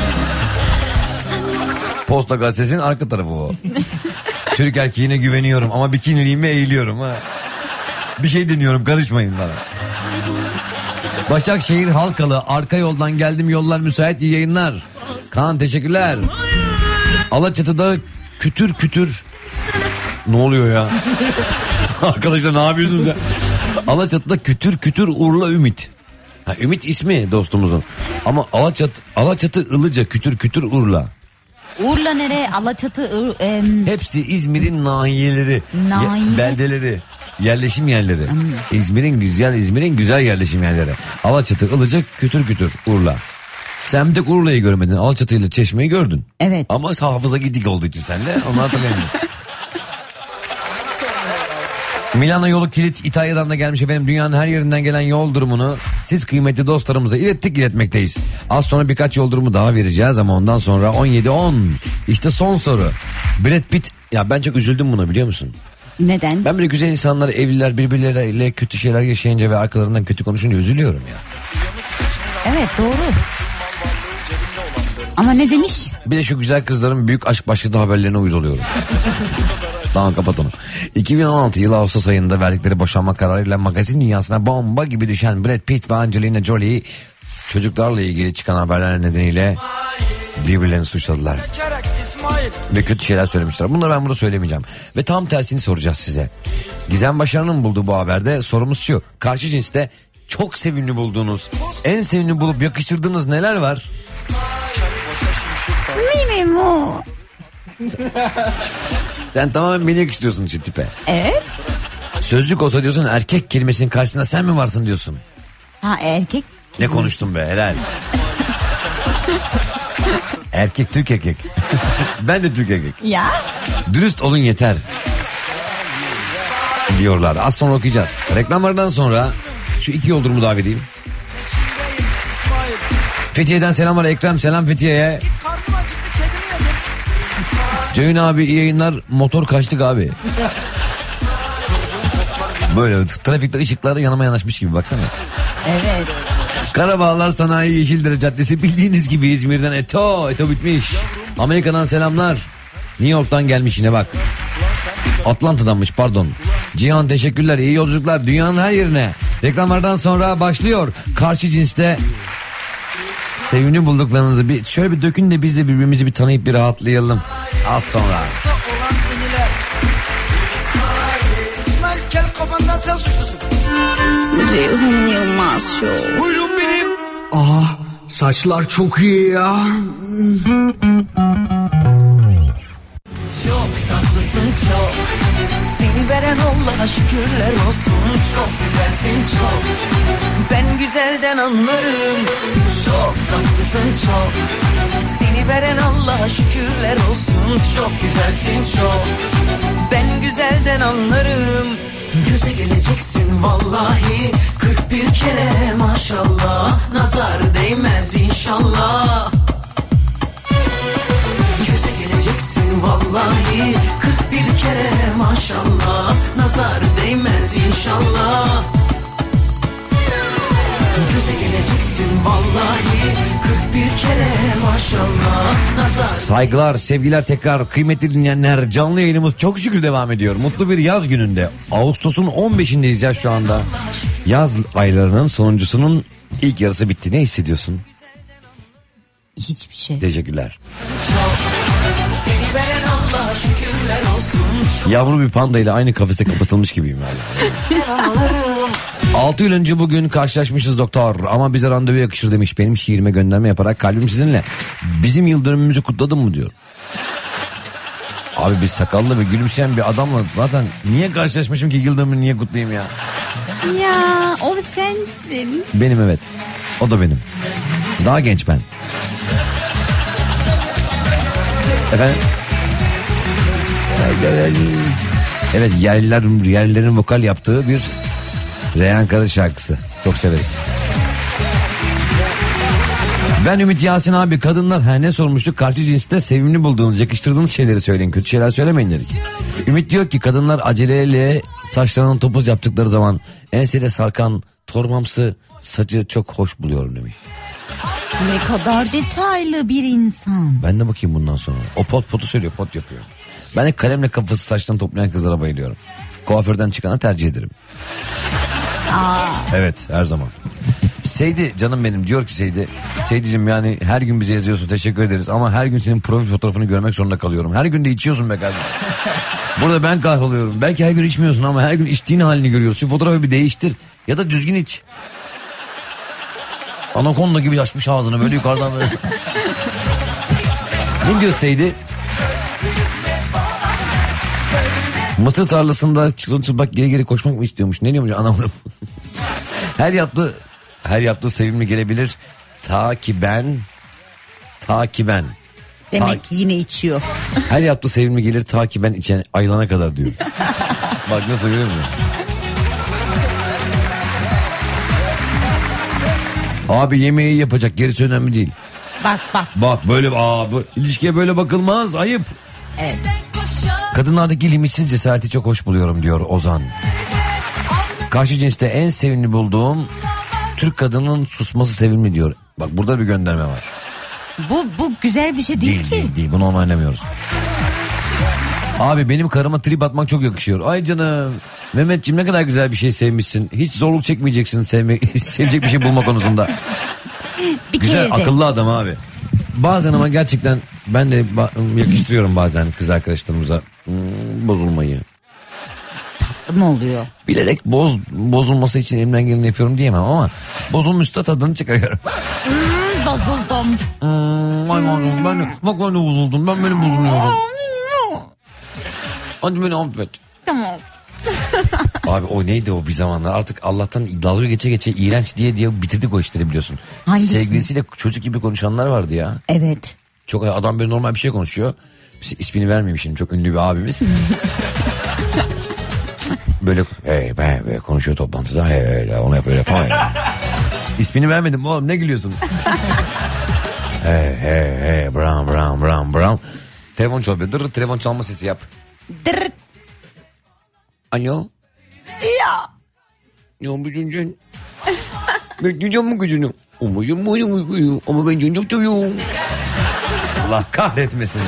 Posta Gazetesi'nin arka tarafı o. Türk erkeğine güveniyorum ama bikiniliğime eğiliyorum ha. Bir şey deniyorum, karışmayın bana. Başakşehir Halkalı, arka yoldan geldim, yollar müsait, iyi yayınlar. Kaan teşekkürler. Alaçatı'da kütür kütür. Ne oluyor ya? Arkadaşlar ne yapıyorsunuz ya? Alaçatı'da kütür kütür Urla Ümit. Ha, Ümit ismi dostumuzun. Ama Alaçatı, Alaçatı Ilıca kütür kütür Urla. Urla nereye? Alaçatı... Em... Hepsi İzmir'in nahiyeleri. Nahiye. Ye, beldeleri. Yerleşim yerleri. Hmm. İzmir'in güzel, İzmir'in güzel yerleşim yerleri. Alaçatı, Ilıca, kütür kütür Urla. Sen bir tek Urla'yı görmedin. Alaçatı ile Çeşme'yi gördün. Evet. Ama hafıza gidik olduğu için sen de onu hatırlayamıyorsun. Milano yolu kilit, İtalya'dan da gelmiş efendim. Dünyanın her yerinden gelen yol durumunu siz kıymetli dostlarımıza ilettik, iletmekteyiz. Az sonra birkaç yol durumu daha vereceğiz ama ondan sonra on yedi on. İşte son soru. Brad Pitt, ya ben çok üzüldüm buna, biliyor musun? Neden? Ben böyle güzel insanlar, evliler birbirleriyle kötü şeyler yaşayınca ve arkalarından kötü konuşunca üzülüyorum ya. Evet, doğru. Ama ne demiş? Bir de şu güzel kızların büyük aşk başlığı haberlerine uyuz oluyorum. Tamam, kapat onu. iki bin on altı yılı Ağustos ayında verdikleri boşanma kararıyla magazin dünyasına bomba gibi düşen Brad Pitt ve Angelina Jolie çocuklarla ilgili çıkan haberler nedeniyle Birbirlerini suçladılar. Ve kötü şeyler söylemişler. Bunları ben burada söylemeyeceğim. Ve tam tersini soracağız size. Gizem Başaran'ın bulduğu bu haberde sorumuz şu. Karşı cinste çok sevimli bulduğunuz, en sevimli bulup yakıştırdığınız neler var? Mimimo. Sen tamamen beni yakıştırıyorsun şu tipe. Evet. Sözlük olsa diyorsun erkek kelimesinin karşısında sen mi varsın diyorsun. Ha erkek. Ne konuştun be helal. Erkek Türk erkek. Ben de Türk erkek. Ya. Dürüst olun yeter. Diyorlar. Az sonra okuyacağız. Reklamlardan sonra şu iki yoldurumu daha vereyim. Fethiye'den selamlar Ekrem. Selam Fethiye'ye. Ceyhun abi iyi yayınlar. Motor kaçtık abi. Böyle trafikte ışıklarda yanıma yanaşmış gibi baksana. Evet. Karabağlar Sanayi Yeşildere Caddesi bildiğiniz gibi İzmir'den Eto. Eto bitmiş. Amerika'dan selamlar. New York'tan gelmiş yine bak. Atlanta'danmış pardon. Cihan teşekkürler, iyi yolculuklar dünyanın her yerine. Reklamlardan sonra başlıyor. Karşı cinste sevimli bulduklarınızı bir şöyle bir dökün de biz de birbirimizi bir tanıyıp bir rahatlayalım. Az sonra. Ceyhun Yılmaz Show. Buyurun benim. Aa, saçlar çok iyi ya. Çok tatlısın çok. Seni veren Allah'a şükürler olsun. Çok güzelsin çok. Ben güzelden anlarım. Çok tatlısın çok. Seni veren Allah'a şükürler olsun. Çok güzelsin çok. Ben güzelden anlarım. Göze geleceksin vallahi. Kırk bir kere maşallah. Nazar değmez inşallah. Göze geleceksin vallahi. Kırk bir kere maşallah. Nazar değmez inşallah. Göze geleceksin vallahi. Kırk bir kere maşallah. Nazar. Saygılar, sevgiler tekrar kıymetli dinleyenler. Canlı yayınımız çok şükür devam ediyor. Mutlu bir yaz gününde. Ağustos'un on beşindeyiz ya şu anda. Yaz aylarının sonuncusunun ilk yarısı bitti. Ne hissediyorsun? Hiçbir şey. Teşekkürler. Yavru bir panda ile aynı kafese kapatılmış gibiyim yani. altı yıl önce bugün karşılaşmışız doktor ama bize randevu yakışır demiş. Benim şiirime gönderme yaparak kalbim sizinle. Bizim yıl dönümümüzü kutladın mı diyor. Abi bir sakallı ve gülümseyen bir adamla zaten niye karşılaşmışım ki yıl dönümünü niye kutlayayım ya? Ya o sensin. Benim evet. O da benim. Daha genç ben. Efendim? Evet yerliler, yerlilerin vokal yaptığı bir Reyhan Kara şarkısı. Çok severiz. Ben Ümit Yasin abi kadınlar ha ne sormuştuk karşı cinste sevimli bulduğunuz yakıştırdığınız şeyleri söyleyin kötü şeyler söylemeyin dedik. Ümit diyor ki kadınlar aceleyle saçlarının topuz yaptıkları zaman ensede sarkan tormamsı saçı çok hoş buluyorum demiş. Ne kadar detaylı bir insan. Ben de bakayım bundan sonra. O pot potu söylüyor pot yapıyor. Ben de kalemle kafası saçlarını toplayan kızlara bayılıyorum. Kuaförden çıkana tercih ederim. Aa. Evet her zaman. Seydi canım benim diyor ki Seydi. Seydi'cim yani her gün bize yazıyorsun teşekkür ederiz. Ama her gün senin profil fotoğrafını görmek zorunda kalıyorum. Her gün de içiyorsun be kardeşim. Burada ben kahroluyorum. Belki her gün içmiyorsun ama her gün içtiğin halini görüyoruz. Şu fotoğrafı bir değiştir. Ya da düzgün iç. Anakonda gibi açmış ağzını böyle yukarıdan böyle. Ne diyor Seydi? Mısır tarlasında çırılçıplak geri geri koşmak mı istiyormuş? Ne diyormuş anlamadım. her yaptığı her yaptığı sevimli gelebilir. Ta ki ben ta ki ben. Demek ta, ki yine içiyor. Her yaptığı sevimli gelir ta ki ben içen ayılana kadar diyor. Bak nasıl görüyor musun? Abi yemeği yapacak gerisi önemli değil. Bak bak. Bak böyle aa, bu, ilişkiye böyle bakılmaz ayıp. Evet. Kadınlardaki limitsiz cesareti çok hoş buluyorum diyor Ozan. Karşı cinste en sevimli bulduğum Türk kadının susması sevimli diyor. Bak burada bir gönderme var. Bu bu güzel bir şey değil, değil ki. Değil değil bunu oynamıyoruz. Abi benim karıma trip atmak çok yakışıyor. Ay canım Mehmetciğim ne kadar güzel bir şey sevmişsin. Hiç zorluk çekmeyeceksin sevmek, sevecek bir şey bulma konusunda. Bir güzel akıllı adam abi. Bazen ama gerçekten ben de ba- yakıştırıyorum bazen kız arkadaşlarımıza hmm, bozulmayı. Tatlı mı oluyor? Bilerek boz bozulması için elimden geleni yapıyorum diyemem ama bozulmuşsa tadını çıkarıyorum. Hmm, bozuldum. Hmm, ay, ay, ben, bak ben de bozuldum, ben benim bozuluyorum. Hadi beni affet. Tamam. Abi o neydi o bir zamanlar, artık Allah'tan dalga geçe geçe iğrenç diye diye bitirdik o işleri biliyorsun. Hangisi? Sevgilisiyle çocuk gibi konuşanlar vardı ya. Evet. Çok adam böyle normal bir şey konuşuyor. İsmini vermeyeyim şimdi, çok ünlü bir abimiz. Böyle hey be, be konuşuyor toplantıda, hey, hey onu yapıyor yapamıyor. İsmini vermedim oğlum, ne gülüyorsun? Hey hey hey brown brown brown brown. Telefon çalıyor, dır telefon çalma sesi yap. Dır. Alo. Ya. Ya bir gün. Bekleyeceğim mi gücünü? Umayım umayım umayım ama ben çok seviyorum. Allah kahretmesin.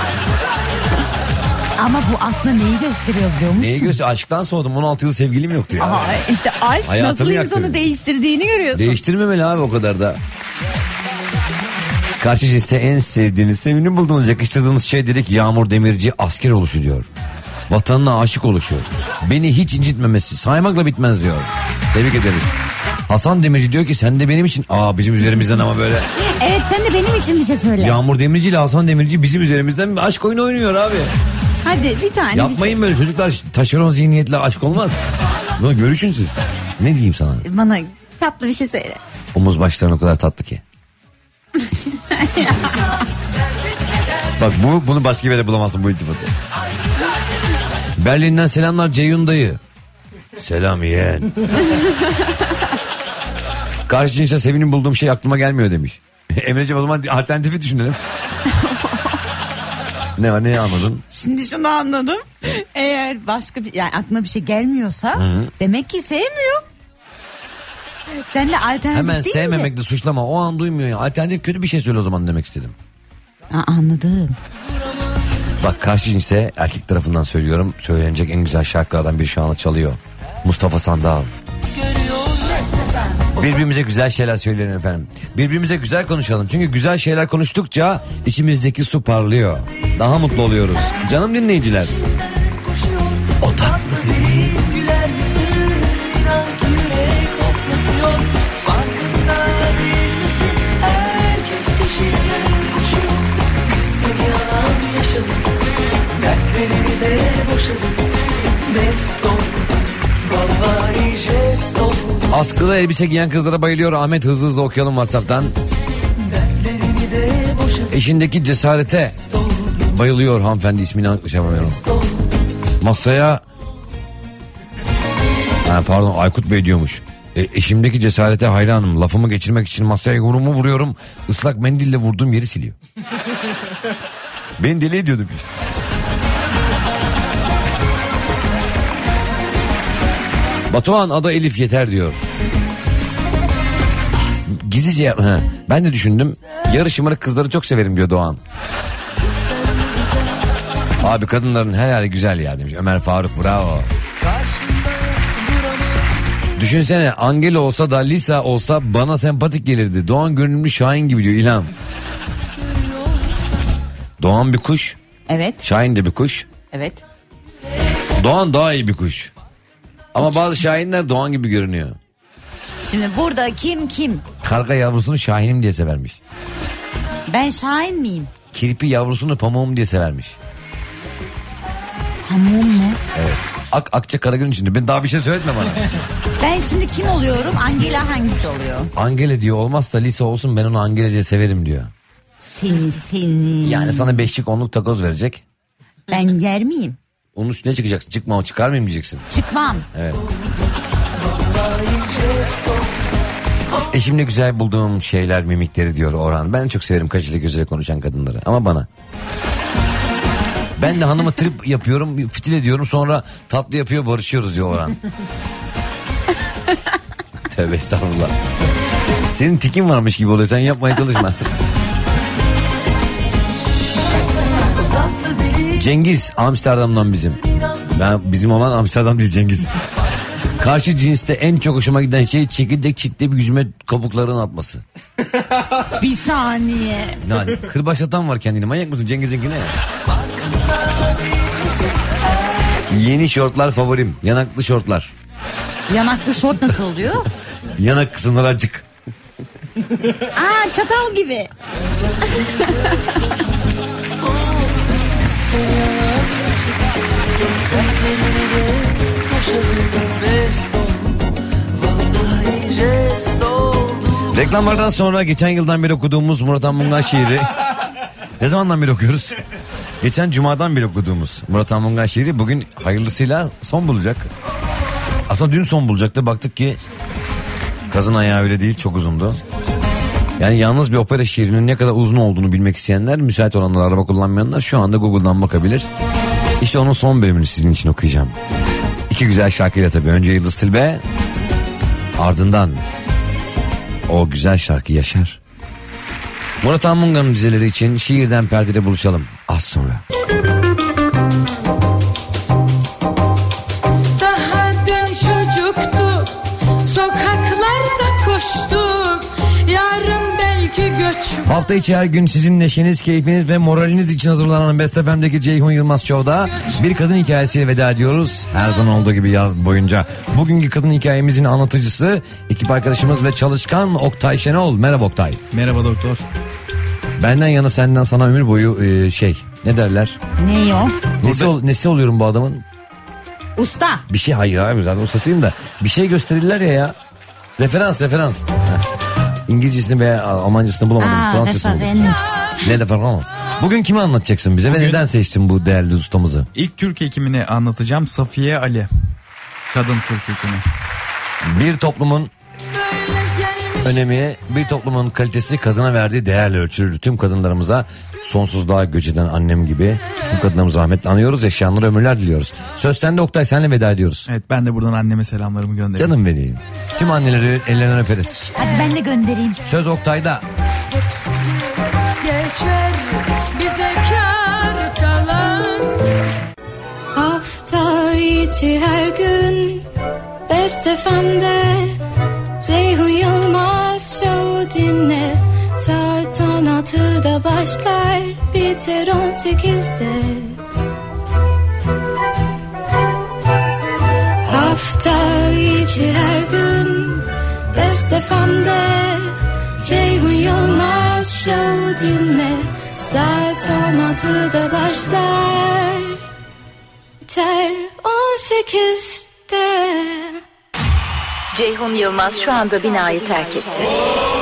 Ama bu aslında neyi gösteriyor biliyor musun? Neyi gösteriyor? Aşktan soğudum. on altı yıl sevgilim yoktu ya. Aha, işte aşk hayatımı nasıl yaktı. insanı değiştirdiğini görüyorsun. Değiştirmemeli abi o kadar da. Karşı cinste en sevdiğiniz, sevimli bulduğunuz, yakıştırdığınız şey dedik Yağmur Demirci asker oluşu diyor. Vatanına aşık oluşu. Beni hiç incitmemesi, saymakla bitmez diyor. Tebrik ederiz. Hasan Demirci diyor ki sen de benim için. Aa bizim üzerimizden ama böyle. Evet sen de benim için bir şey söyle. Yağmur Demirci ile Hasan Demirci bizim üzerimizden bir aşk oyunu oynuyor abi. Hadi bir tane. Yapmayın bir şey. böyle çocuklar, taşeron zihniyetle aşk olmaz. Bunu görüşün siz. Ne diyeyim sana? Bana tatlı bir şey söyle. Omuz başların o kadar tatlı ki. Bak bu bunu başka bir yere bulamazsın bu iltifatı. Berlin'den selamlar Ceyhun dayı. Selam yeğen. Karşı cinse sevimli bulduğum şey aklıma gelmiyor demiş. Emreciğim o zaman alternatifi düşünelim. Ne var, ne anladın? Şimdi şunu anladım. Eğer başka bir, yani aklına bir şey gelmiyorsa Hı-hı. demek ki sevmiyor. Sen de alternatif Hemen değil sevmemekle suçlama, o an duymuyor ya. Alternatif kötü bir şey söyle o zaman demek istedim. Aa, anladım. Bak karşı cinse erkek tarafından söylüyorum, söylenecek en güzel şarkılardan biri şu anda çalıyor. Mustafa Sandal. Birbirimize güzel şeyler söyleyelim efendim. Birbirimize güzel konuşalım. Çünkü güzel şeyler konuştukça içimizdeki su parlıyor. Daha mutlu oluyoruz. Canım dinleyiciler. O tatlı değil. Güler yüzünü inan ki yürek hoplatıyor. Farkında değil misin? Herkes peşinden koşuyor. Biz seni yalan yaşadık. Dertlerini de boşadık. Best olduk. Vallahi jest olduk. Askılı elbise giyen kızlara bayılıyor. Ahmet hızlı hızlı okuyalım WhatsApp'tan. Eşindeki cesarete bayılıyor hanımefendi, ismini şey yapamıyorum. Masaya ha, pardon Aykut Bey diyormuş. E, eşimdeki cesarete hayranım. Lafımı geçirmek için masaya yumruğumu vuruyorum. Islak mendille vurduğum yeri siliyor. Beni deli ediyordu. Batuhan ada Elif yeter diyor. Gizlice yapma. Ben de düşündüm. Yarı şımarık kızları çok severim diyor Doğan. Abi kadınların her hali güzel ya demiş Ömer Faruk, bravo. Düşünsene Angela olsa da Lisa olsa bana sempatik gelirdi. Doğan görünümlü Şahin gibi diyor İlham. Doğan bir kuş. Evet. Şahin de bir kuş. Evet. Doğan daha iyi bir kuş. Ama bazı şahinler Doğan gibi görünüyor. Şimdi burada kim kim? Karga yavrusunu Şahinim diye severmiş. Ben Şahin miyim? Kirpi yavrusunu Pamuğum diye severmiş. Pamuğum mu? Evet. Ak Akça Karagöz'ün içinde. Ben daha bir şey söyletme bana. Ben şimdi kim oluyorum? Angela hangisi oluyor? Angela diyor, olmazsa Lisa olsun, ben onu Angela diye severim diyor. Seni seni. Yani sana beşlik onluk takoz verecek. Ben yer miyim? Onun üstüne çıkacaksın. Çıkma o çıkar mıyım diyeceksin. Çıkmam. Evet. Eşimle güzel bulduğum şeyler mimikleri diyor Orhan. Ben çok severim kaşıyla gözüyle konuşan kadınları. Ama bana. Ben de hanıma trip yapıyorum, fitil ediyorum, sonra tatlı yapıyor, barışıyoruz diyor Orhan. Tövbe estağfurullah. Senin tikin varmış gibi oluyor, sen yapmaya çalışma. Cengiz Amsterdam'dan bizim. Ben bizim olan Amsterdam değil Cengiz. Karşı cinste en çok hoşuma giden şey çekirdek çitleyip yüzüme kabuklarını atması. Bir saniye. Yani kırbaçlatan var kendini. Manyak mısın Cengiz'inki ne? Yeni şortlar favorim. Yanaklı şortlar. Yanaklı şort nasıl oluyor? Yanak kısımları açık. Aa, çatal gibi. Reklamlardan sonra geçen yıldan beri okuduğumuz Murat Anmungan şiiri. Ne zamandan beri okuyoruz? Geçen cumadan beri okuduğumuz Murat Anmungan şiiri bugün hayırlısıyla son bulacak. Aslında dün son bulacaktı. Baktık ki kazın ayağı öyle değil, çok uzundu. Yani yalnız bir opera şiirinin ne kadar uzun olduğunu bilmek isteyenler, müsait olanlar, araba kullanmayanlar şu anda Google'dan bakabilir. İşte onun son bölümünü sizin için okuyacağım. İki güzel şarkıyla tabii. Önce Yıldız Tilbe, ardından o güzel şarkı Yaşar. Murat Anmungan'ın dizeleri için şiirden perdede buluşalım az sonra. Daha dün çocuktuk, sokaklarda koştuk, yarın belki göç. Hafta içi her gün sizin neşeniz, keyfiniz ve moraliniz için hazırlanan Best F M'deki Ceyhun Yılmaz Show'da bir kadın hikayesiyle veda ediyoruz. Her zaman olduğu gibi yaz boyunca. Bugünkü kadın hikayemizin anlatıcısı ekip arkadaşımız ve çalışkan Oktay Şenol. Merhaba Oktay. Merhaba doktor. Benden yana senden sana ömür boyu e, şey ne derler? Ne o? Nesi, ol, nesi oluyorum bu adamın? Usta. Bir şey hayır abi zaten ustasıyım da bir şey gösterirler ya ya. Referans referans. Heh. İngilizcesini veya Almancasını bulamadım. Aa, Fransızcasını buldum. referans. Ne referans? Bugün kimi anlatacaksın bize Bugün, ve neden seçtin bu değerli ustamızı? İlk Türk hekimini anlatacağım. Safiye Ali. Kadın Türk hekimi. Bir toplumun önemi, bir toplumun kalitesi kadına verdiği değerle ölçülür. Tüm kadınlarımıza sonsuzluğa göç eden annem gibi tüm kadınlarımızı rahmetle anıyoruz. Yaşayanlara ömürler diliyoruz. Söz sende Oktay, senle veda ediyoruz. Evet, ben de buradan anneme selamlarımı göndereyim. Canım benim. Tüm anneleri ellerinden öperiz. Hadi ben de göndereyim. Söz Oktay'da. Geçer bize kâr kalan. Hafta içi her gün Best F M'de Ceyhun Yılmaz Show dinle. Saat on altıda başlar, biter on sekizde. Hafta içi her gün Best F M'de Ceyhun Yılmaz Show dinle. Saat on altıda başlar, biter on sekizde. Ceyhun Yılmaz şu anda binayı terk etti.